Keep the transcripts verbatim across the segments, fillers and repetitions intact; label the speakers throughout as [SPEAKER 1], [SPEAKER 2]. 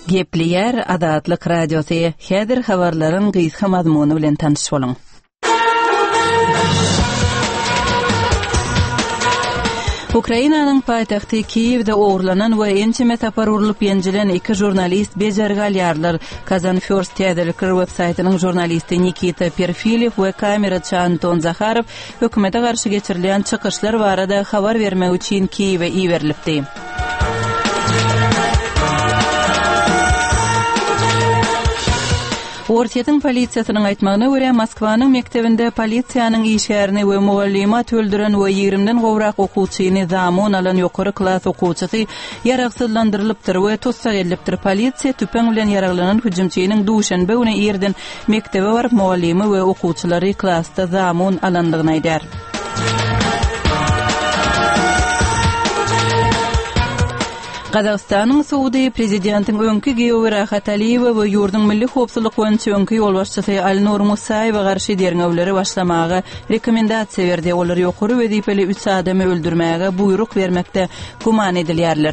[SPEAKER 1] Gepli Adatlyk Radiosu häzir habarlaryň gysga mazmuny bilen tanış boluň. Ukrainanyň paýtagty Kiýewde ogurlanan we ençe metapar urulyp ýenjilen iki jurnalist bejergal ýarlar. Kazan First Teatrker websaýtynyň jurnalisti Nikita Perfilev we kameraçy Anton Zakharov hökümete garşy geçirilen çykyşlar barada habar bermek üçin Kiýewe iberilipdi. Ortiýetiň polisiýasynyň aýtmagyna görä Moskwanyň mektebinde polisiýanyň işgärini we mugallimat öldüren we ýigrimden gowrak okuwçyny zamon alan ýokary klas okuwçysy ýaragsyzlandyrylypdyr we tutsak edilipdir. Polisiýa tüpeň bilen ýaraglanan hüjümçiýiniň duşanbe güni ýerden mektebe baryp mugallimy we okuwçylary klasda zamon alandygyny aýdar. Qazaqstanyň Suudi prezidentiň öňkü Geyver Ahatalyeva we ýurdun milli howpsuzlyk boýunça öňkü ýolbaşçysy Alnur Musaýewa garşy derňewleri başlamagy rekomendasiýa berdi. Olar ýokary wezipeli üç adamy öldürmäge buyruk bermekde guman edilýärler.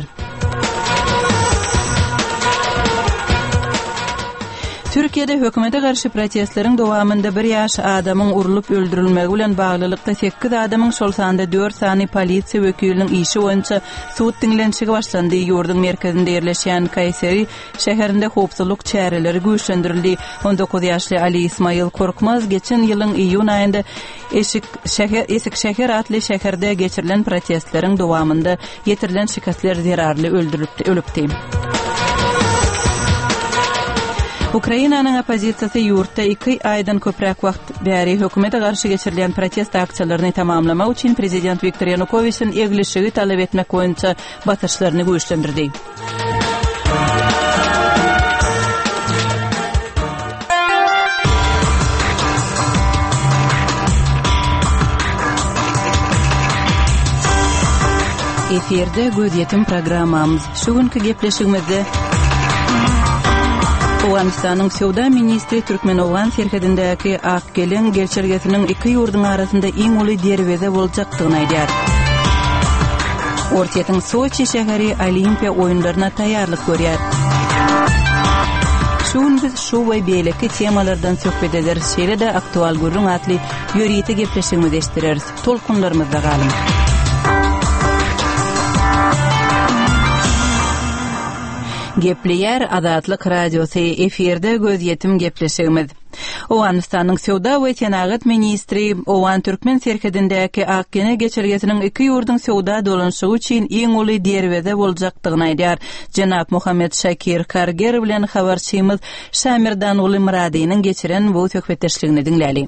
[SPEAKER 1] Türkiýede hökümete garşy protestlaryň dowamında bir ýaş adamyň urulyp öldürilmegi bilen baglylykda sekiz adamyň şol sanda dört sany polisiýa wekiliniň işi boýunça suwut dinlenşigi başlandy. Ýurdun merkezinde ýerleşýän Kayseri şäherinde howpsuzlyk çäreleri güýçlendirildi. on dokuz ýaşly Ali Ismail Korkmaz geçen ýylyň iýun aýynda Eşik şäher Esik şäher atly şäherde geçirilen protestlaryň dowamında ýetirilen şikastler zerarly öldürilip ölüpdi. Ukrainanyň opozisiýasy ýurtda iki aýdan köpräk wagt bäri hökümete garşy geçirilen protest aksiýalaryny tamamlamak üçin prezident Viktor Yanukovyçyň egilişigi talap etmek boýunça batyşlaryny güýçlendirdi. Eferde Göz programmamyz. Şu günkü gepleşigimizde Owganistanyň Sowda ministri Türkmenowgan serhedindäki Akgelen gelçergesiniň iki ýurdun arasynda iň uly derweze boljakdygyny aýdýar. Ortiýetiň Sochi şäheri Olimpiýa oýunlaryna taýýarlyk görýär. Şuň biz şu we beýleki temalardan söhbet ederiz. Şeýle-de aktual gurrun atly ýörýete gepleşigimizi eşdireriz. Tolkunlarymyzda galyň. Gepli Adatlyk Radiosu eferde göz ýetim gepleşigimiz. Owganistanyň Sowda we Senagat ministri Owan Türkmen serhedindäki Akgene geçirgesiniň iki ýurdun sowda dolanşygy üçin iň uly derweze boljakdygyny aýdýar. Jenap Muhammed Şakir Karger bilen habarçymyz Şamirdan uly Muradynyň geçiren bu söhbetdeşligini dinläli.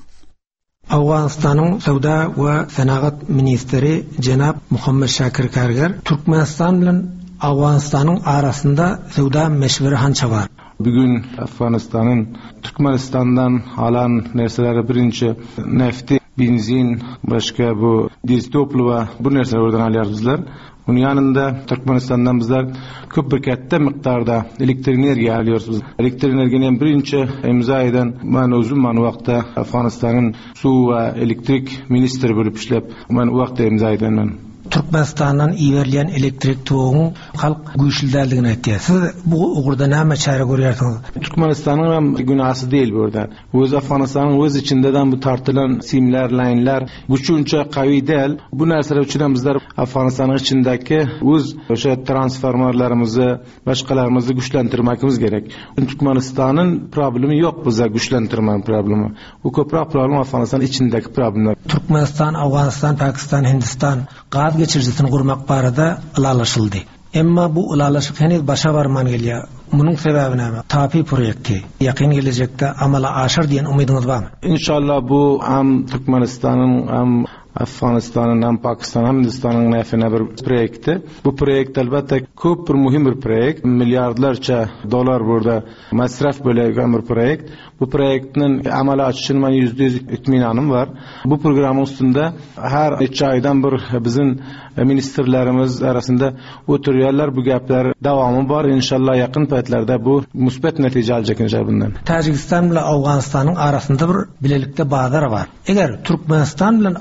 [SPEAKER 2] Awganistanyň Sowda we Senagat ministri Jenap Muhammed Şakir Karger Türkmenistan bilen Awganistanyň arasynda sowda meşweri hança bar.
[SPEAKER 3] Bugün Afganistan'ın Türkmenistan'dan alan nerseleri birinci nefti, benzin, başka bu diztoplu ve bu nerseleri oradan alıyoruz bizler. Bunun yanında Türkmenistan'dan bizler köp bir katta miktarda elektrik enerji alıyoruz biz. Elektrik energiýanyň birinci imza eden ben özüm man wagtda Afganistan'ın su ve elektrik ministri bolup işlep men wagtda imza edenmen.
[SPEAKER 2] Türkmenistan'dan iýerlen elektrik togyň halk güýçlüdäligini aýtdy. Siz bu ugurda näme çäre görýärsiňiz?
[SPEAKER 3] Türkmenistan'ın hem günahsy değil burada. Öz Afganistan'ın öz içindeden bu tartılan simler, laynlar güçünçe qawy değil. Bu nerseler üçin bizler Afganistan'ın içindeki öz öşe transformatorlarymyzy, başgalarymyzy güçlendirmekimiz gerek. Türkmenistan'ın problemi yok bize güçlendirme problemi. Bu köprak problem Afganistan'ın içindeki problemler.
[SPEAKER 2] Türkmenistan, Awganistan, Pakistan, Hindistan gaz geçircisini gurmak barada ılalaşıldı. Emma bu ılalaşık henüz başa varman gelýär. Bunun sebebi näme? Tapi projekti. Ýakyn gelecekde amala aşar diýen umydyňyz barmy?
[SPEAKER 3] İnşallah bu hem Türkmenistan'ın hem Afganistan'ın hem Pakistan'ın hem Hindistan'ın näfine bir projekti. Bu projekt elbette köp bir muhim bir projekt. Milyardlarca dolar burada masraf bölegen bir projekt. Bu projektin amala açyşyny men yüzde yüz itminanım var. Bu programın üstünde her üç aydan bir bizim ministerlerimiz arasında oturýarlar, bu gaplar dawamy bar. İnşallah ýakyn paýtlarda bu musbat netije aljak inşallah bundan.
[SPEAKER 2] Tajikistan bilen Awganistanyň arasynda bir bilelikde bazar bar. Eger Türkmenistan bilen Awganistan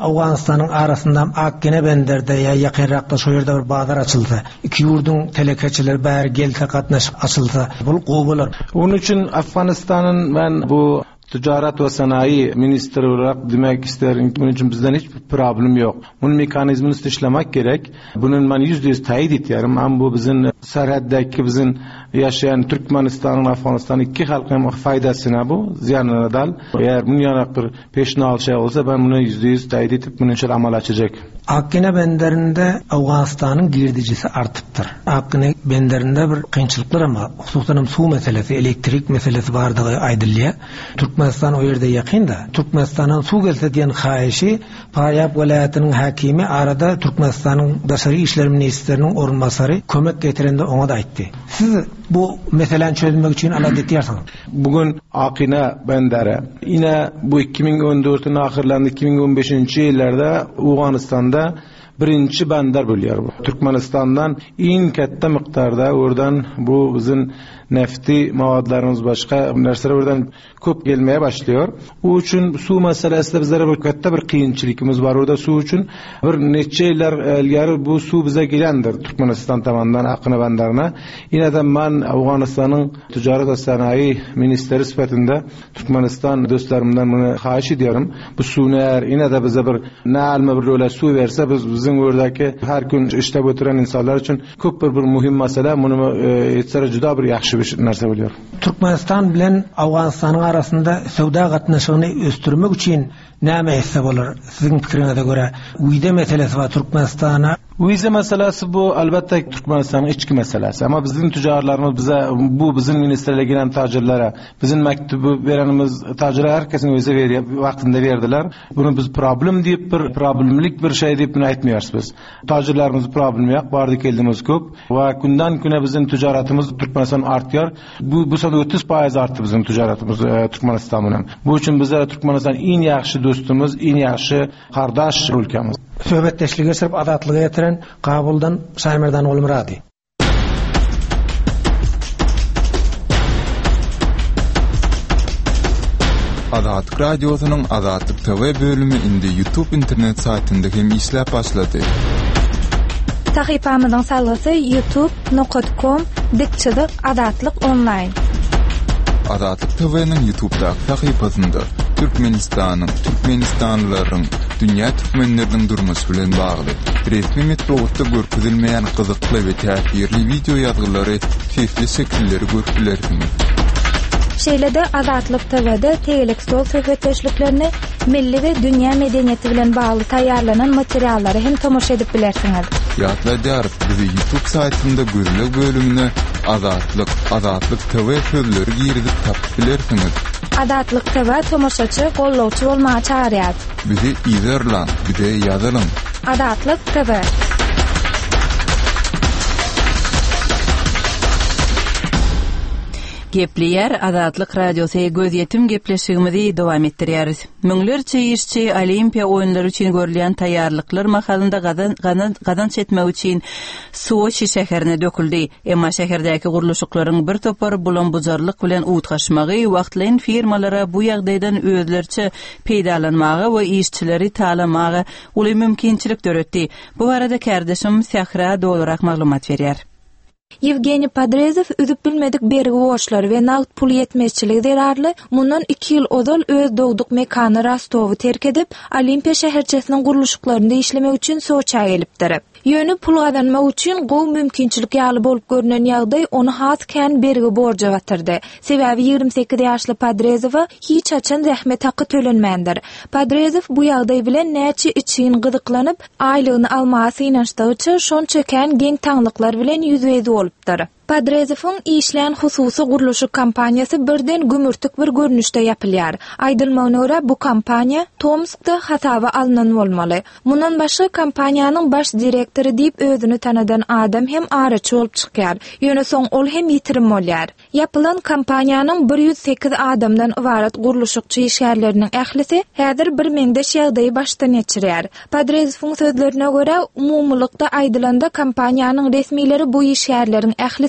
[SPEAKER 2] Awganistan'ın arasından Akkene benderde ya yakınrakta şu yerde bir bazar açıldı. İki yurdun telekeçiler bäri gelse katnaşıp açılsa bul gobular.
[SPEAKER 3] Onun için Afganistan'ın ben bu Ticaret ve Sanayi Ministri olarak demek isterim. Bunun için bizden hiçbir problem yok. Bunun mekanizmini işlemek gerek. Bunun ben yüzde yüz tayit ediyorum. Ama bu bizim serhaddaki bizim yaşayan Türkmenistan'ın Afganistan'ın iki halkının faydasına bu. Ziyanına dal. Eğer bunun yanak bir peşinal şey olsa ben bunu yüzde yüz tayit edip bunun için amal açacak.
[SPEAKER 2] Akkene benderinde Afganistan'ın girdicisi artıptır. Akkene benderinde bir kıyınçılıklar ama hususan su meselesi, elektrik meselesi vardığı aydıllıya. Türkmenistan o yerde yakın da Türkmenistan'ın su gelse diyen xahişi Faryab vilayetinin hakimi arada Türkmenistan'ın Dışarı İşler Ministerinin orunmasarı kömek getirende ona da aytdı. Siz bu meseleni çözmek için aladet yarsınız.
[SPEAKER 3] Bugün Akkene bendere yine bu iki bin on dört'ün ahırlarında iki bin on beşinci yıllarda Afganistan'da birinci bender bölüyor bu. Türkmenistan'dan en katta miktarda oradan bu bizim nefti mavadlarımız başka narsalar oradan köp gelmeye başlıyor. O için su meselesinde bizlere bir katta bir kıyınçılıkımız var. Orada su için bir neçe yıllar ilgari bu su bize gelendir Türkmenistan tabandan Akkene benderine. Yine de ben Afganistan'ın Ticaret ve Sanayi Ministeri sıfatında Türkmenistan dostlarımdan bunu xahiş ediyorum. Bu su eğer yine de bize bir ne alma bir öyle su verse biz bizim oradaki her gün işte götüren insanlar için köp bir, bir mühim mesele. Bunu etsere juda bir yaxşı bir narsa biliyor.
[SPEAKER 2] Türkmenistan bilen Afganistan'ın arasında savda katnaşığını östürmek için näme hesap olur? Sizin fikrinize göre uyda meselesi var Türkmenistan'a.
[SPEAKER 3] Vize meselesi bu elbette Türkmenistan'ın içki meselesi. Ama bizim tüccarlarımız bize bu bizim ministerle gelen tacirlere bizim mektubu verenimiz tacirlere herkesin vize veriyor. Vaktinde verdiler. Bunu biz problem deyip bir problemlik bir şey deyip bunu etmiyoruz biz. Tacirlerimiz problem yok. Vardı geldiğimiz köp. Ve günden güne bizim ticaretimiz Türkmenistan artıyor. Bu, bu sene otuz faiz arttı bizim ticaretimiz e, Türkmenistan'ın. Bu için bizlere Türkmenistan en yaxşı dostumuz, en yaxşı kardeş ülkemiz.
[SPEAKER 2] Söhbetleşliğe sırf adatlığa getiren Kabul'dan Saymerdan oğlum Radi.
[SPEAKER 4] Adatlık Radyosu'nun Adatlık T V bölümü indi YouTube internet saytında hem işlep başladı.
[SPEAKER 5] Sahifamızın salgısı youtube nokta com dikçilik Adatlık online.
[SPEAKER 4] Adatlyk T V'nin YouTube'daki sahifasında Türkmenistan'ın, Türkmenistanlıların, dünya Türkmenlerinin durması bilen bağlı resmi metodda görkezilmeyen kızıklı ve təsirli video yazgıları, çeşitli şekilleri görülersiniz.
[SPEAKER 5] Şeýlede Adatlyk T V'de tegelik stol söhbetleşliklerini, milli ve dünya medeniyeti bilen bağlı taýýarlanan materiallary hem tomoşa edip bilersiňiz.
[SPEAKER 4] Ýatlaýar, bizi YouTube saytynda görülen bölümüne Adatlyk, Adatlyk T V sözleri girizip tapyp bilersiňiz.
[SPEAKER 5] Adatlyk T V tomoşaçy, gollawçy bolmagy çağırýar.
[SPEAKER 4] Bizi izlerler, bir de ýazalyň.
[SPEAKER 5] Adatlyk T V.
[SPEAKER 1] Gepleyer Adatlyk Radiosu göz yetim gepleşigimizi dowam etdirýäris. Müňlerçe işçi Olimpiya oýunlary üçin görülen taýýarlyklar mahalynda gadan gadan çetmek üçin Soçi şäherine döküldi. Emma şäherdäki guruluşyklaryň bir topar bulanbuzarlyk bilen uwtgaşmagy wagtlaryň firmalara bu ýagdaýdan özlerçe peýdalanmagy we işçileri talamagy uly mümkinçilik döretdi. Bu barada kardeşim Sahra dolarak maglumat berýär.
[SPEAKER 5] Yevgeniy Padrezov üdüp bilmedik bergi borçlary we nagd pul yetmezçiligi derarly mundan iki ýyl odal öz dogduk mekany Rostowy terk edip Olimpiya şäherçesiniň guruluşyklarynda işlemek üçin Soçiýa gelipdir. Ýöne pul gadanmak üçin gowy mümkinçilik ýaly bolup görünen ýagdaý onu hatken bergi borja batyrdy. Sebäbi ýygrimi sekiz ýaşly Padrezowa hiç açan zähmet haqqy tölenmändir. Padrezov bu ýagdaý bilen näçe için gyzyklanyp aýlygyny almasy inançdagyça şonçaken geň taňlyklar bilen ýüzbezi bolupdyr. Padrezowyň işleýän hususy guruluşy kampaniýasy birden gümürtük bir görnüşde ýapylýar. Aýdylmagyna görä bu kampaniýa Tomskda hasaba alynan bolmaly. Mundan başga kampaniýanyň baş direktori diýip özüni tanadan adam hem araçy bolup çykýar. Ýöne soň ol hem ýitirim bolýar. Ýapylan kampaniýanyň bir ýüz sekiz adamdan ibarat guruluşykçy işgärleriniň ählisi häzir bir meňdeş ýagdaýy baştan geçirýär. Padrezowyň sözlerine görä umumlykda aýdylanda kampaniýanyň resmileri bu işgärleriň ählisi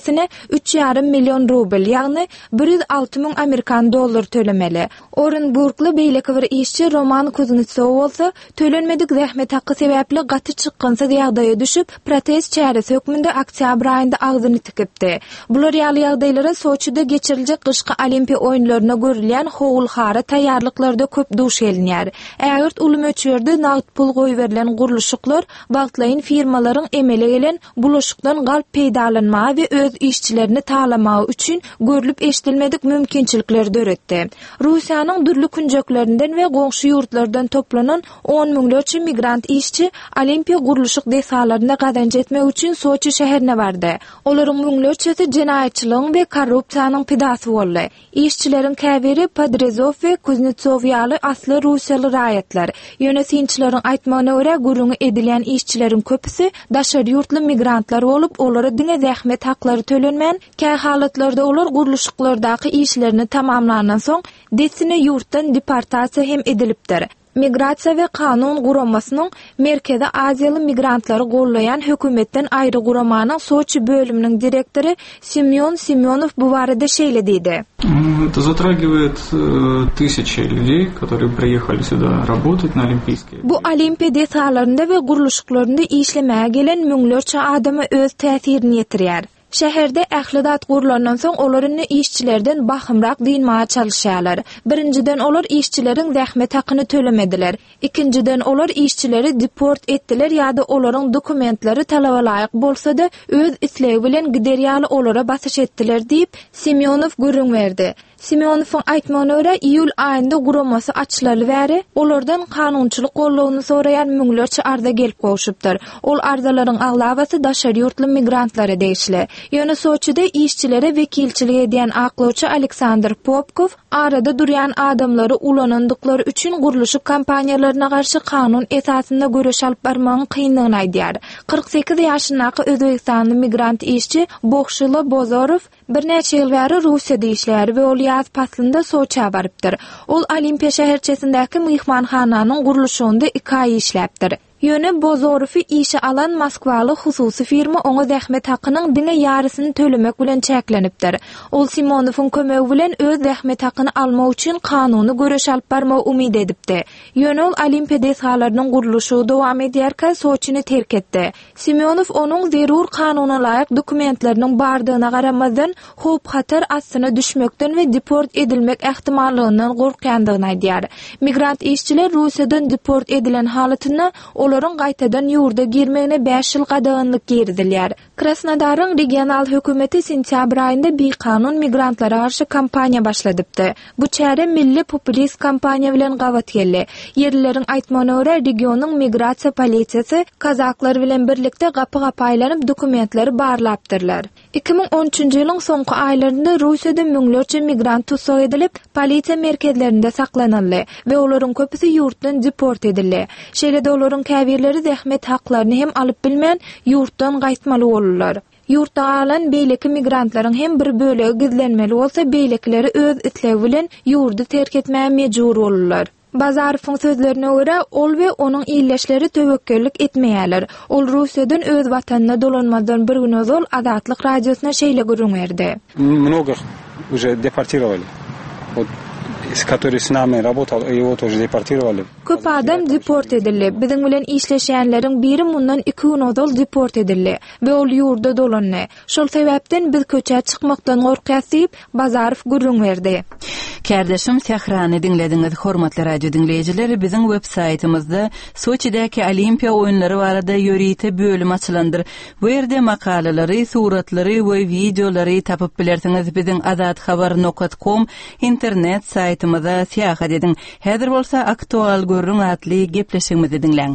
[SPEAKER 5] işçisine üç yarım milyon rubl, yani bir yüz altı ming Amerikan dollar tölemeli. Orenburglu beýleki bir işçi Roman Kuznetsov bolsa, tölenmedik zähmet haqqy sebäpli gaty çykkansa ýagdaýa düşüp, protest çäresi hökmünde oktyabr aýynda agzyny tikipdi. Bular ýaly ýagdaýlara Soçida geçiriljek gyşky Olimpiya oýunlaryna görülýän howulhara taýýarlyklarda köp duş gelinýär. Ägert uly möçberde nagd pul goýberilen guruluşyklar bagtlaýyn firmalaryň emele gelen bulaşykdan galp peýdalanmagy we öz işçilerini taýlamagy üçin görülüp eşdilmedik mümkinçilikler döretdi. Russiýanyň dürli künjeklerinden we goňşy ýurtlardan toplanan on miňlerçe migrant işçi Olimpiya guruluşyk desalaryna gadanç etmek üçin Soçi şäherine bardy. Olaryň miňlerçesi jenaýatçylygyň we korrupsiýanyň pidasy boldy. İşçilerin käbiri Padrezov we Kuznetsov ýaly asly Russiýaly raýatlar. Ýönetimçileriň aýtmagyna görä, gurulňy edilen işçilerin köpüsi daşary ýurtly migrantlar bolup, olara diňe zähmet haklary tölenmän, kä halatlarda olar guruluşyklardaky işlerini tamamlanandan soň desine ýurtdan deportasiýa hem edilipdir. Migrasiýa we kanun guramasynyň Merkezi Aziýaly migrantları gollayan hökümetden aýry guramanyň Soçi bölüminiň direktori Semyon Semyonov bu barada şeýle diýdi.
[SPEAKER 6] Это затрагивает тысячи людей, которые приехали сюда работать на Олимпийские.
[SPEAKER 5] Bu Olimpiya desalarynda we guruluşyklarynda işlemäge gelen miňlerçe adama öz täsirini ýetirýär. Şäherde ählidat gurulanan soň olaryny işçilerden bahymrak diýinmäge çalışýarlar. Birinciden olar işçilerin zähmet hakyny tölemediler. Ikinciden olar işçileri deport etdiler ýa-da olaryň dokumentlary talaba laýyk bolsa-da öz isleги bilen giderýäli olara basyş etdiler diýip Semyonov görüň berdi. Semyonowyň aýtmagyna görä, iýul aýynda guramasy açylaly bäri olardan kanunçylyk gollawyny soraýan miňlerçe arda gelip goşupdyr. Ol ardalaryň aglabasy daşary ýurtly migrantlara degişli. Ýöne Soçida işçilere wekilçilik edýän aklawçy Aleksandr Popkov arada durýan adamlary ulanandyklary üçin guruluşyk kampaniýalaryna garşy kanun esasynda görüş alyp barmagyň kynlygyny aýdýar. kırk sekiz ýaşyndaky Özbekistanly migrant işçi Bokşyla Bozorov bir neçe ýyl bäri Russiýada işlär we ol ýaz paslynda Soçiýa barypdyr. Ol Olimpiya şäherçesindäki myhmanhananyň guruluşynda iki aý işläpdir. Ýöne Bozorowy işe alan Moskwaly hususy firma oňa zähmet hakynyň diňe ýarysyny tölemek bilen çäklenipdir. Ol Simonowyň kömegi bilen öz zähmet hakyny almak üçin kanuny görüş alyp barmagy umyd edipdi. Ýöne ol Olimpiya desalarynyň guruluşy dowam edýärkä Soçini terk etdi. Simonow onuň zerur kanuna laýyk dokumentleriniň bardygyna garamazdan hop hatar astyna düşmekden we deport edilmek ähtimallygynyň gorkýandygyny aýdýar. Migrant işçiler Russiýadan deport edilen halatyna olaryň gaýtadan ýurda girmegine beş ýyl gadagynlyk girdilýär. Krasnodaryň regional hökümeti sentýabr aýynda bir kanun migrantlara garşy kampaniýa başladypdy. Bu çäre milli populist kampaniýa bilen gawat geldi. Yerlileriň aýtmagyna görä, regionyň migrasiýa polisiýasy kazaklar bilen birlikde gapy-gapy aýlanyp dokumentleri barlapdyrlar. iki ming on üçinji ýylyň soňky aýlarynda Russiýada miňlerçe migrant tutsak edilip, polisiýa merkezlerinde saklanyldy we olaryň köpüsi ýurtdan deport edildi. Şeýle-de olaryň käbirleri zähmet haklaryny hem alyp bilmän ýurtdan gaýtmaly bolurlar. Ýurtda alan beýleki migrantlaryň hem bir bölegi gizlenmeli bolsa, beýlekleri öz itlegi bilen ýurdy terk etmäge mejbur bolurlar. Bazarowyň sözlerine görä, ol we onuň ýyllaşlary töwekküllik etmeýärler. Ol Russiýadan öz watanyna dolanmadan bir gün ozal Azatlyk radiosyna şeýle görüň berdi.
[SPEAKER 7] Многих уже депортировали. Вот с который с нами работал, его тоже депортировали.
[SPEAKER 5] Köp adam deport edildi. Biziň bilen işleşýänleriň biri mundan iki gün ozal deport edildi we ol ýurda dolandy. Şol sebäpden biz köçe çykmakdan gorkýas diýip Bazarow görüň berdi.
[SPEAKER 1] Kardeşim Sahrany dinlediňiz, hormatly radio dinleýijiler, biziň web saýtymyzda Soçidäki Olimpiya oýunlary barada ýörite bölüm açylandyr. Bu ýerde makalalary, suratlary we videolary tapyp bilersiňiz. Biziň azat habar nokta com internet saýtymyza siýahat ediň. Häzir bolsa aktual görüň atly gepleşigimizi dinleň.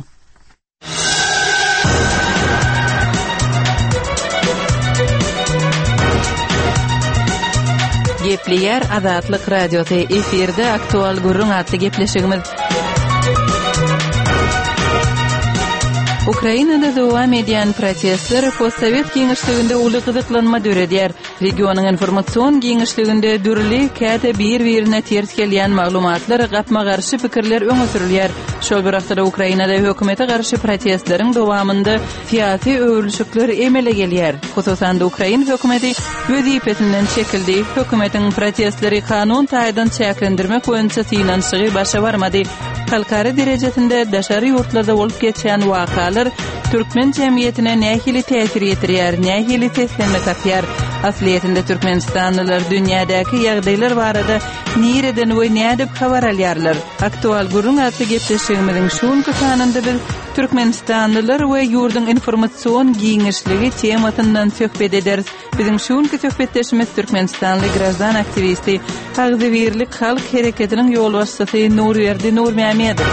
[SPEAKER 1] Gepleýär Azatlyk radiosy efirde aktual görüň atly gepleşigimiz. Ukrainada dowam edýän protestler postsovet giňişliginde uly gyzyklanma döredýär. Regionyň informatsion giňişliginde dürli käte bir-birine ters gelýän maglumatlar, gapma garşy pikirler öňe sürilýär. Şol bir haftada Ukrainada hökümete garşy protestleriň dowamında fiýaty öwrülüşikler emele gelýär. Hususan da Ukraina hökümeti wezipetinden çekildi. Hökümetiň protestleri kanun taýdan çäklendirmek boýunça synanşygy başa barmady. Halkara derejesinde daşary ýurtlarda bolup geçýän wakalar Türkmen jemgyýetine nähili täsir ýetirýär, nähili teslenme tapýar. Asliýetinde Türkmenistanlylar dünýädäki ýagdaýlar barada nireden we nädip habar alýarlar. Aktual gurrun atly gepleşigimiziň şuňky sanynda biz Türkmenistanlylar we ýurdun informatsion giňişligi tematyndan söhbet ederiz. Biziň şuňky söhbetleşimiz Türkmenistanly grazdan aktivisti, Agzybirlik halk hereketiniň ýolbaşçysy Nurwerdi Nurmamedov.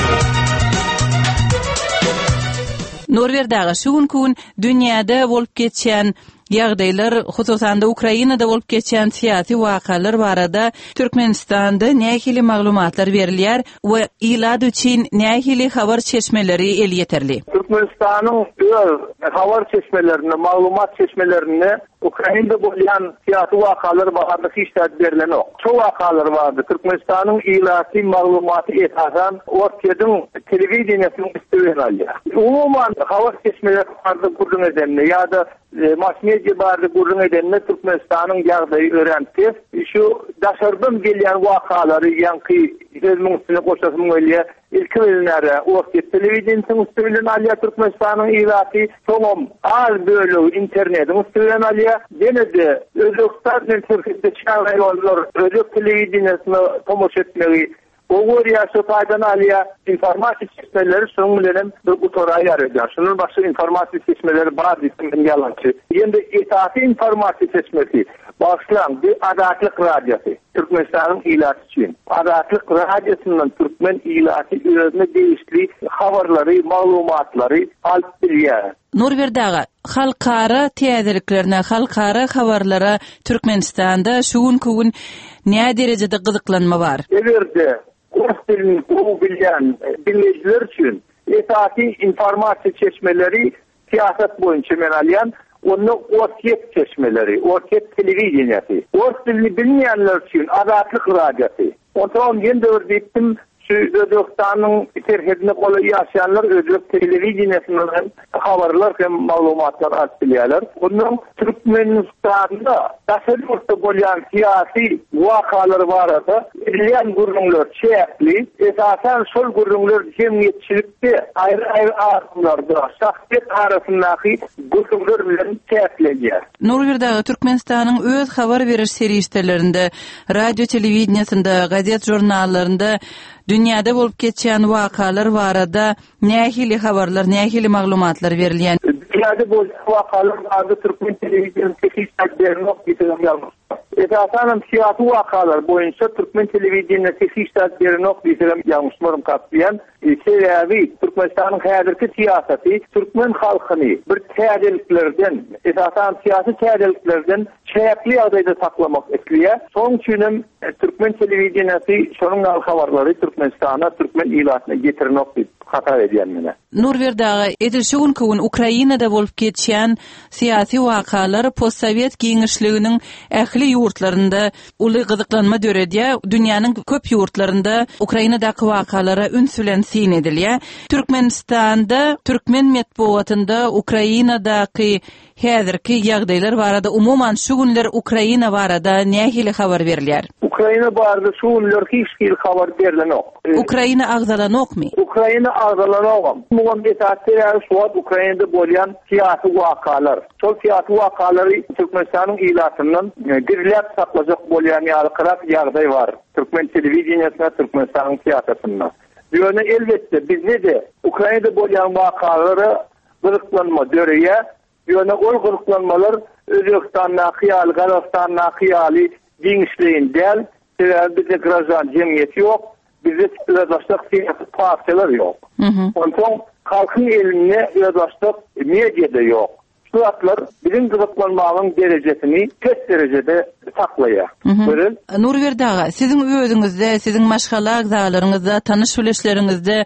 [SPEAKER 1] Norwerdagi şuň gün dünýäde bolup geçýän ýagdaýlar, hususan da Ukrainada bolup geçýän siýasy wakalar barada Türkmenistanda nähili maglumatlar berilýär we ilad üçin nähili habar çeşmeleri el ýeterli.
[SPEAKER 8] Türkmenistanyň öz habar çeşmelerini, maglumat çeşmelerini Ukrainada bolýan siýasy wakalar barada hiç täsir berilen ok. Çoğ wakalar bardy. Türkmenistanyň ilaty maglumaty esasan ortadan telewizionyň üstüne alýar. Umuman habar çeşmeleri bardy gurrun edenle ýa-da mass media bardy gurrun edenle Türkmenistanyň ýagdaýy öğrenti. Şu daşardan gelýän wakalary ýanky sözüň üstüne goşasym gelýär. İlki bilinäre orta telewizionyň üstüne alýar Türkmenistanyň ilaty soňam az bölegi internetiň üstüne alýar. Denede Özbekistandan Türkiýede çağıran ýollar Özbek telewizionyny tomoş etmegi Oğuriya sotaýdan alýar informasiýa çeşmeleri soň bilen bir gutora ýarýar. Şunun başy informasiýa çeşmeleri bar diýdim ýalançy. Endi etaty informasiýa çeşmesi başlan bir adatlyk radiosu. Türkmenistanyň ilaty üçin. Adatlyk radiosundan Türkmen ilaty özüne değişli habarlary, maglumatlary alyp bilýär.
[SPEAKER 1] Norwerdaga halkara täzeliklerine, halkara habarlara Türkmenistanda şuň gün näme derejede gyzyklanma bar?
[SPEAKER 8] Eberde rus dilini gowy bilýän dinleýijiler üçin etaty informasiýa çeşmeleri siýasat boýunça menalýan, onu ortaýet çeşmeleri, ortaýet telewizionyasy. Rus dilini bilmeýänler üçin adatlyk radiosu. Ondan ýen döwür diýdim, Özbekistanyň terhedine goly ýaşaýanlar Özbek telewizionysynyň habarlar hem maglumatlar alyp bilýärler. Onuň Türkmenistanda daşarda bolýan siýasy wakalary barada edilýän gurrunlar çäkli, esasen şol gurrunlar jemgyýetçilikde aýry-aýry arasynlarda şahsiýet arasyndaky gurrunlar bilen çäklenýär.
[SPEAKER 1] Norwerdagi Türkmenistanyň öz habar beriş serýetlerinde, radio telewizionyasynda, gazet jurnallarynda dünýäde bolup geçýän wakalar barada nähili habarlar, nähili maglumatlar berilýän.
[SPEAKER 8] Dünýäde bu wakalar barada Türkmen telewizionyny hiç täsir etmeýär. Esasen siýasy wakalar boýunça Türkmen telewizionyny hiç täsir etmeýär ýalňyşlarym kapýan. Sebäbi Türkmenistanyň häzirki siýasaty Türkmen halkyny bir täzeliklerden, esasen siýasy täzeliklerden çäkli ýagdaýda saklamak isleýär. Şoň üçin Türkmen telewizionyny şonuň habarlary Türkmenistana, Türkmen ilatyna getirmek diýip hata edýän mene.
[SPEAKER 1] Norwerdaga edil şuň gün Ukrainada bolup geçýän siýasy wakalar postsovet giňişliginiň ähli ýurtlarynda uly gyzyklanma döredýär. Dünýäniň köp ýurtlarynda Ukrainadaky wakalara ünsülen sin edilýär. Türkmenistanda, Türkmen medeniýetinde Ukrainadaky häzirki ýagdaýlar barada umuman şu günler Ukraina barada nähili habar berilýär?
[SPEAKER 8] Ukraina barada şu günler hiç bir habar berilen ok.
[SPEAKER 1] Ukraina agzalanokmy?
[SPEAKER 8] Ukraina agzalanokmy. Mugun etatlary şuwat Ukrainada bolýan siýasy wakalar. Şol siýasy wakalary Türkmenistanyň ilatynyň dirlep saklajak bolýan ýalkyrak ýagdaý bar. Türkmen telewizionyasynda, Türkmenistanyň siýasatynda. Ýöne elbetde bizde de Ukrainada bolýan wakalary gyzyklanma döreýär. Ýöne ol gyzyklanmalar Özbekistanda hyýal, Gazakstanda hyýaly giňişligiň del, bizde grazan jemgyýeti ýok, bizde özdaşlyk siýasy partiýalar ýok. Ondan halkyň eline özdaşlyk mediada ýok. Şu atlar bizim gyzyklanmagyň derejesini köp derejede saklaýar. Görün.
[SPEAKER 1] Norwerdaga siziň özüňizde, siziň maşgala agzalaryňyzda, tanyş bileşleriňizde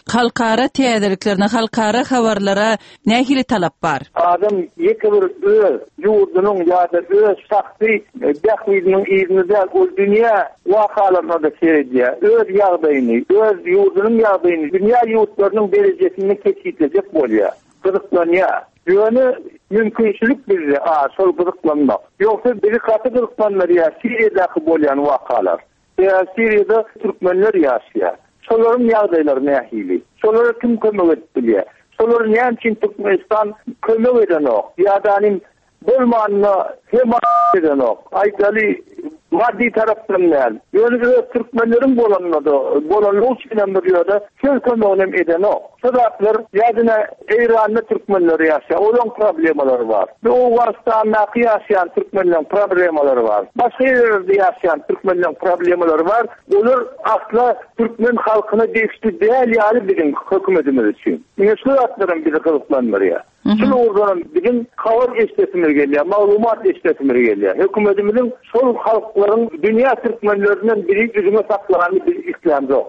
[SPEAKER 1] halkara täzeliklerine, halkara habarlara nähili talap bar?
[SPEAKER 8] Adam ýeke bir öz ýurdunyň ýa-da öz şahsy dähwidiniň ýerinde o dünýä wakalarına da seýdýär. Öz ýagdaýyny, öz ýurdunyň ýagdaýyny, dünýä ýurtlarynyň derejesini keçirjek bolýar. Gyryklanýar. Ýöne mümkinçilik bizde, a, şol gyryklanmak. Ýoksa biri gaty gyryklanlar ýa Siriýadaky bolýan wakalar. Ýa Siriýada türkmenler ýaşaýar. Şolaryň ýagdaýlary nähili? Şolara kim kömek etdiler? Şolar näme üçin Türkmenistan kömek edenok? Ýa-da bolmanyny hem edenok. Aýdaly maddi tarapdan näl? Ýöne türkmenleriň bolanmady, bolanlyk üçin bir ýerde köp kömek edenok. Sebäpler ýa-da Eýranda türkmenler ýaşaýar, olaň problemalary bar. Bu Awganistanda ýaşaýan türkmenleriň problemalary bar. Başga ýerde ýaşaýan türkmenleriň problemalary bar. Olar asla türkmen halkyna degişli däl ýaly bilen hökümetimiz üçin. Meşhur atlaryň biri gyryklanmary. Şol ordan bilen habar eşletmeli gelýär, maglumat eşletmeli gelýär. Hökümetimizin şol halklaryň dünýä türkmenlerinden biri üzüme saklagany bir islam ýok.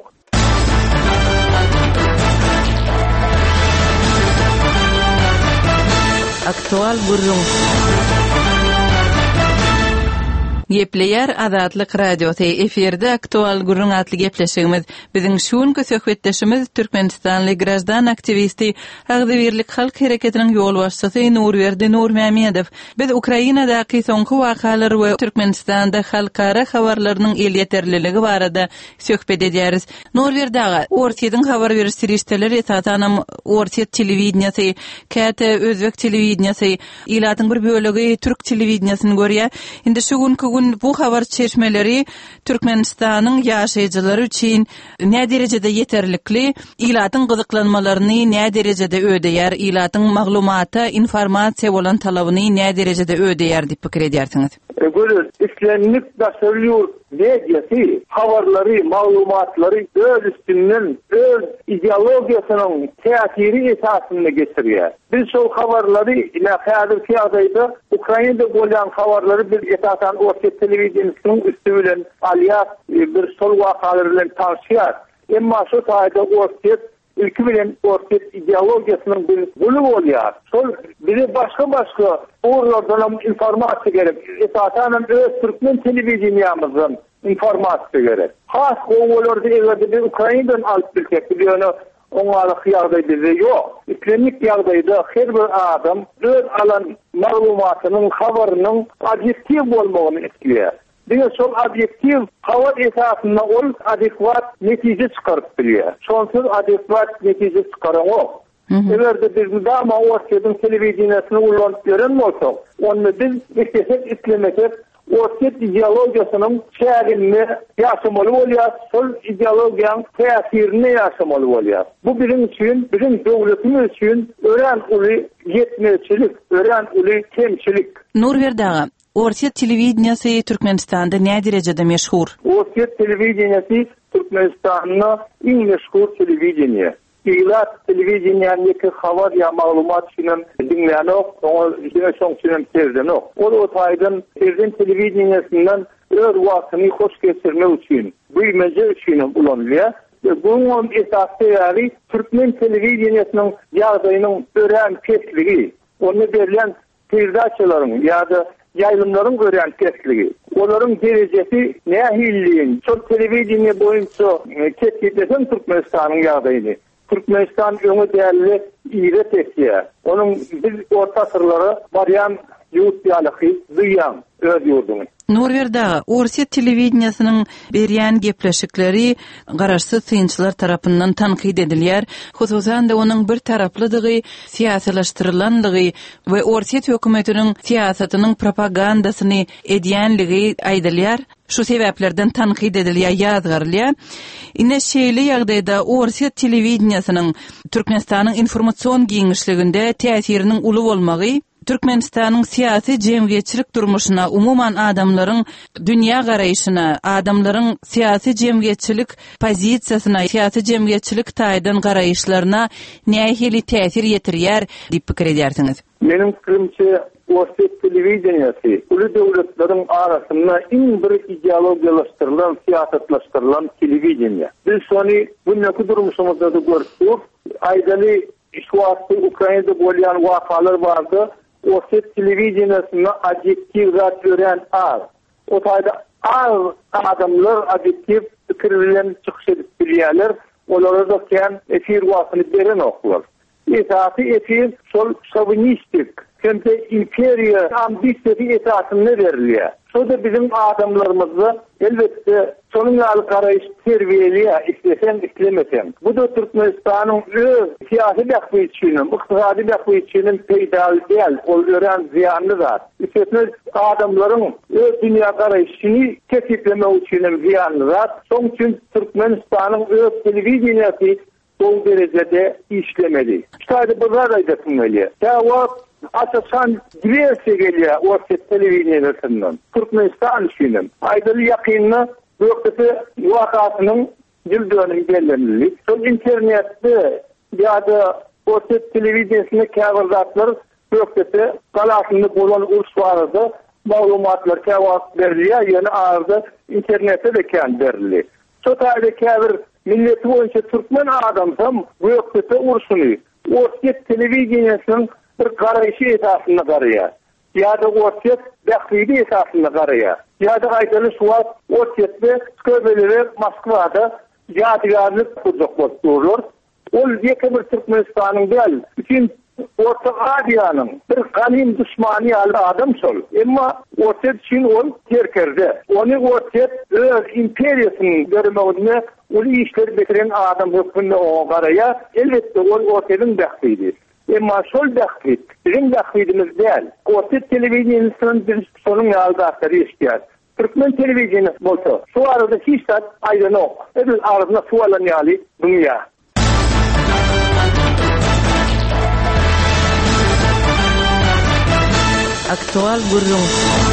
[SPEAKER 1] Aktual gurrun. Gepleýär Azatlyk radiosu eferde aktual gurrun atly gepleşigimiz. Biziň şuňky söhbetdeşimiz Türkmenistanly grazdan aktivisti, Agdybirlik halk hereketiniň ýol başçysy Nurberdi Nurmämedow. Biz Ukrainadaky soňky wakalary we Türkmenistanda halkara habarlarynyň elýeterliligi barada söhbet edýäris. Nurberdi aga, Ortiýadyň habar beriş sirişdeleri esasanam Ortiýa telewizionyasy, käte özbek telewizionyasy, ilatyň bir bölegi türk telewizionysyny görýär. Indi şu gün bu habar çeşmeleri Türkmenistanyň ýaşaýjylary üçin näme derejede ýeterlikli, ilatyň gyzyklanmalaryny näme derejede ödeýär, ilatyň maglumata, informasiýa bolan talabyny näme derejede ödeýär diýip pikir edýärsiňiz.
[SPEAKER 8] Görür, islenlik daşarıyor medyası, habarları, maglumatlary öz üstünden öz ideologiýasynyň täsiri esasynda geçirýär. Biz şol habarları ila häzirki ýagdaýda Ukrainada bolan habarları biz esasan Ortiýa telewizionynyň üstü bilen alias bir şol wakalary bilen tanışýar. Emma şu taýda Ortiýa ilki bilen Ortiýa ideologiýasynyň bir bölügi bolýar. Şol biri başga başga orlardan informasiýa gerek. Esasen öz türkmen telewizionyamyzyň informasiýa gerek. Has oňolary eýerde Ukrainadan alyp bilmek ýöne oňalyk ýagdaýda ýok. Islenlik ýagdaýda her bir adam öz alan maglumatynyň, habarynyň objektiv bolmagyny isleýär. Diňe şol objektiv habar esasynda ol adekvat netije çykaryp bilýär. Şonsuz adekvat netije çykarak. Egerde biz dama Ortiýadyň telewizionysyny ulanyp gören bolsak, onu biz islemek islemekek Ortiýa ideologiýasynyň şäherinde ýaşamaly bolýar, şol ideologiýanyň täsirini ýaşamaly bolýar. Bu biziň üçin, biziň döwletimiz üçin ören uly ýetmeçilik, ören uly kemçilik.
[SPEAKER 1] Nurberdi aga, Ortiýa telewizionyasy Türkmenistanda näme derejede meşhur?
[SPEAKER 8] Ortiýa telewizionyasy Türkmenistanyň iň meşhur telewizionyasy. Ilat telewizionyanyň habar ýa maglumat üçin dinleýän ok, oňa şoň üçin terden ok. O da taýdan terden telewizionyasyndan öz wagtyny hoş geçirmek üçin, bu meje üçin ulanýar. Bunun esasy ýaly türkmen telewizionyanyň ýagdaýynyň ören kesligi, onu berilen perdaçylaryň ýa-da ýaýlymlaryň ören kesligi, olaryň derejesi nähilliğin, şol telewiziony boýunça ketgidesen Türkmenistanyň ýagdaýyny. Türkmenistan öňe däli iýret etýär. Onun biz orta asyrlara barýan ýurt ýalyky duýan öz ýurduny.
[SPEAKER 1] Nurberdi, Ortiýa telewizionysynyň berýän gepleşikleri garaşsyz synçylar tarapyndan tanqid edilýär. Hususan da onuň bir taraplydygy, siýasalaşdyrylandygy we Ortiýa hökümetiniň siýasatynyň propagandasyny edýänligi aýdylýar. Şu sebäplerden tanqid edilýär, ýazgarylýar. Ine şeýle ýagdaýda Ortiýa telewizionysynyň Türkmenistanyň informasiýon giňişliginde täsiriniň uly bolmagy Türkmenistanyň siyasi jemgyýetçilik durmuşyna, umuman adamlaryň dünýä garaýyşyna, adamlaryň siyasi jemgyýetçilik pozisiýasyna, siyasi jemgyýetçilik taýdan garaýyşlaryna nähili täsir ýetirýär diýip pikir edýärsiňiz?
[SPEAKER 8] Menim fikrimçe Orset televizionyasy ulu döwletlerin arasynda iň bir ideologiýalaşdyrylan, siýasatlaşdyrylan televizioniýa. Biz şonu buňky durmuşymyzda da görýük. Aýdaly şu wagtda Ukrainada bolýan wakalar bardy. Orset televizionyasynda objektiv zat gören az. O taýda az adamlar objektiv pikir bilen çykyş edip bilýärler. Olara da ken efir wagtyny beren oklar. Esasy efir sol şovinistik, kente imperiya ambisiýasy esasyny berilýär. Şoda bizim adamlarymyzy elbette sonunlaly garaýyş terbiýelýär, islesen islemesen. Bu da Türkmenistanyň öz siyasi bäxtçiliginiň, ykdysady bäxtçiliginiň peýdaly däl, ol ören ziýanly zat. Islesen adamlaryň öz dünýä garaýyşyny kesiplemek üçin ziýanly zat. Şoň üçin Türkmenistanyň öz telewizionyasy bu derecede işlemeli. İşte bu da aydınlanmalı. Ya o asasan diversiye geliyor Orset televizyonlarından. Türkmenistan için. Aydalı yakınına bölgesi vakasının cildönün belirlenmeli. Son internette ya da Orset televizyonunda kâvırdatlar bölgesi kalasında bulan uluslararası malumatlar kâvat veriliyor. Yani ağırda internette de kendi veriliyor. Sotayda kâvır milleti boyunca Türkmen adamsam bu yoksa ursunuyor. Orset televizyonasının bir garaýyşy esasynda garaýar. Ya da Orset bäxtli esasynda garaýar. Ya da aýdaly şu wagt Orsetde köbeleri Moskwada ýadygarlyk kurjak bolup durur. Ol ýekemir Türkmenistanyň däl, bütün Orta Aziýanyň bir ganym düşmany adam sol. Emma Orset için ol terkerde. Onu Orset öz imperiýasyny görmegine uly işleri betiren adam hökmünde o garaýar. Elbette ol Orset'in bäxtlidir. Emma şol bäxtlik, bizim bäxtlidimiz däl. Orset televizionynyň bir sonun ýaldaşlary işleýär. Türkmen televizionyny bolsa, şu arada hiç zat aýdan ok. Biz arasynda suwalan ýaly dünýä.
[SPEAKER 1] Aktual gurrun.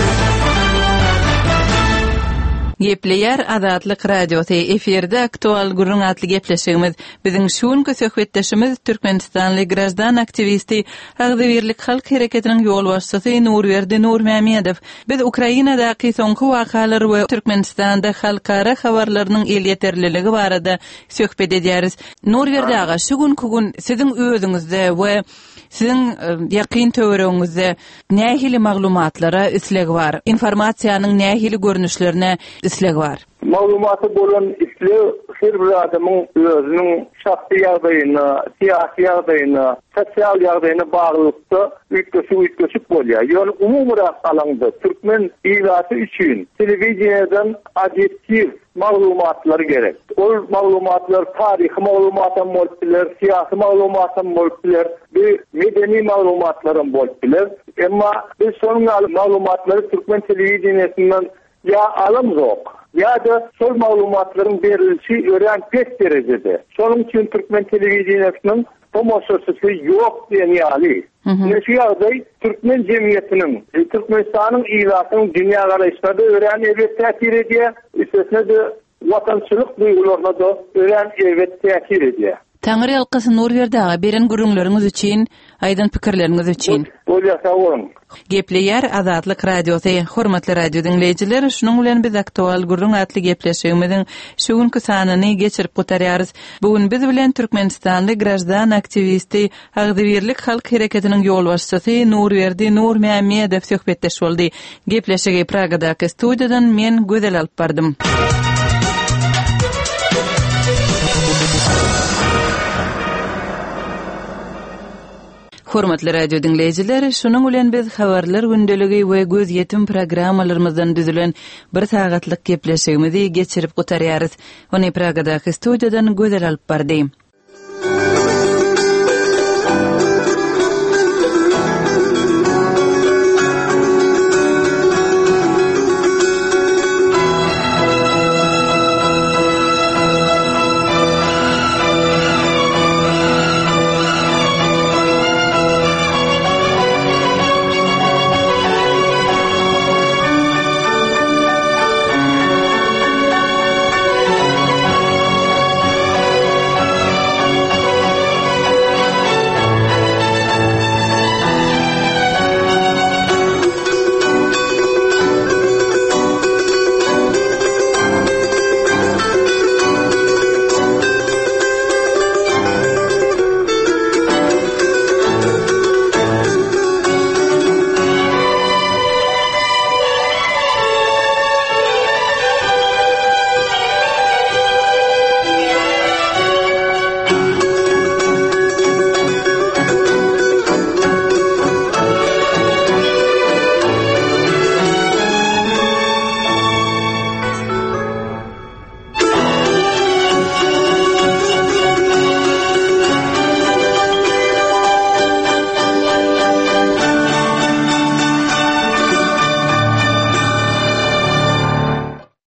[SPEAKER 1] Gepleýär Azatlyk radiosy eferde aktual gurrun atly gepleşigimiz. Biziň şuňky söhbetdeşimiz Türkmenistanly grajdan aktivisti, Agdybirlik halk hereketiniň ýol başçysy Nurwerdi Nurmämedow. Biz Ukrainadaky soňky wakalar we Türkmenistanda halkara habarlarynyň el ýeterliligi barada söhbet edýäris. Nurwerdi aga, şu günki gün siziň özüňizde we siziň ýakyn töwereňizde nähili maglumatlara isleg bar? Informasiýanyň nähili görnüşlerine isleg bar?
[SPEAKER 8] Maglumaty bolan isleg her bir adamyň özüniň şahsy ýagdaýyna, siýasy ýagdaýyna, sosial ýagdaýyna baglykda ütköşük ütköşük bolýar. Ýöne umumyrak alanda Türkmen ýylaty üçin telewiziýadan objektiv maglumatlar gerek. Ol maglumatlar taryhy maglumatlar bolýar, siýasy maglumatlar bolýar, bir medeni maglumatlar bolýar. Emma biz şonuň maglumatlary Türkmen telewiziýasyndan ya alym yok. Ya da sol maglumatlaryň berilişi ören pes derecede. Şonuň üçin Türkmen telewiziýasynyň homososyasy ýok diýen ýaly. Näçe ýagdaý Türkmen jemgyýetiniň, Türkmenistanyň ýylatynyň dünýä garaýşyna da ören elbet täsir edýär. Üstesine de watançylyk duýgularyna da ören elbet täsir edýär.
[SPEAKER 1] Taňry ýalkysy Nurwerdi aga, beren gurrunlaryňyz üçin, aýdan pikirleriňiz üçin.
[SPEAKER 8] Bolýar, sag bolun.
[SPEAKER 1] Gepleýär Azatlyk radiosy. Hormatly radio dinleýijiler, şunuň bilen biz aktual gurrun atly gepleşigimiziň şu günki sanyny geçirip gotarýarys. Bugun biz bilen Türkmenistanly grajdan aktivisti, Agdybirlik halk hereketiniň ýol başçysy Nurwerdi Nurmämedow söhbetdeş boldy. Gepleşigi Pragadaky studiýadan men gözel alyp bardym. Hormatly radio dinleýijiler, şunuň bilen biz habarlar gündeligi we göz ýetim programmalarymyzdan düzülen bir sagatlyk gepleşigimizi geçirip gotarýarys. Ony Pragadaky studiýadan gözel alyp bardym.